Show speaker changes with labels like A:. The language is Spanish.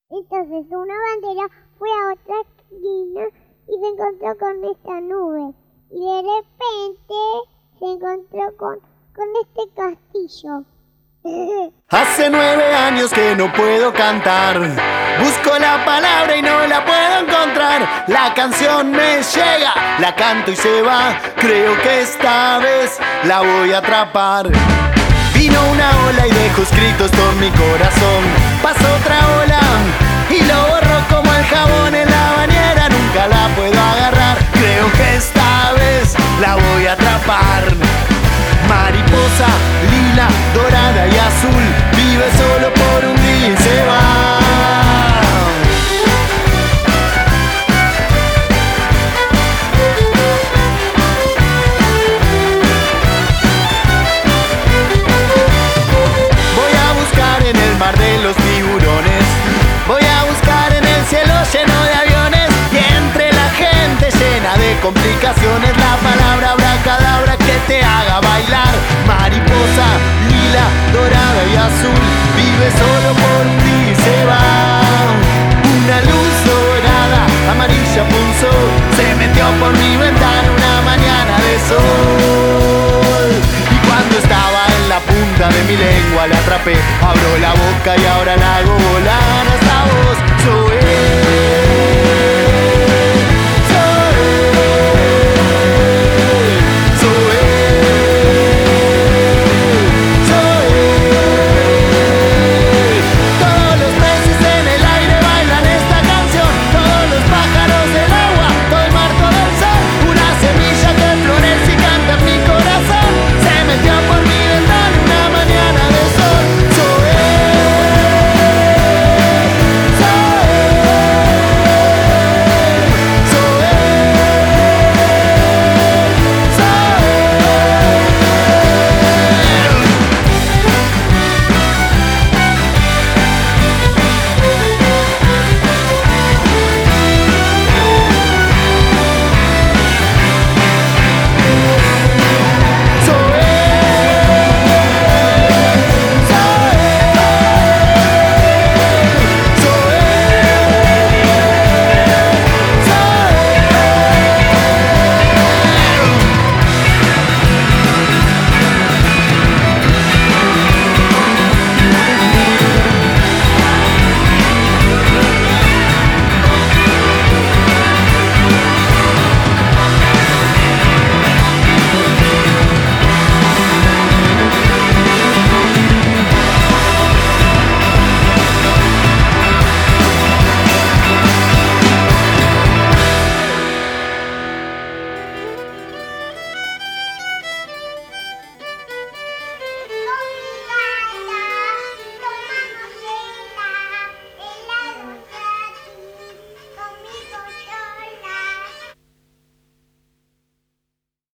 A: Entonces una bandera fue a otra esquina y se encontró con esta nube. Y de repente se encontró con este castillo.
B: Hace 9 años que no puedo cantar. Busco la palabra y no la puedo encontrar. La canción me llega, la canto y se va. Creo que esta vez la voy a atrapar. Vino una ola y dejó escrito esto en mi corazón. Pasó otra ola y lo borro como el jabón en la bañera. Nunca la puedo agarrar. Creo que esta vez la voy a atrapar. Mariposa, lila, dorada y azul, vive solo por un día y se va. Voy a buscar en el mar de los tiburones, voy a buscar en el cielo lleno de aviones, y entre la gente llena de complicaciones, la palabra abracadabra que te haga bailar. Mariposa, lila, dorada y azul, vive solo por un día y se va. Una luz dorada, amarilla pulsó, se metió por mi ventana una mañana de sol. Y cuando estaba en la punta de mi lengua la atrapé, abro la boca y ahora la hago volar.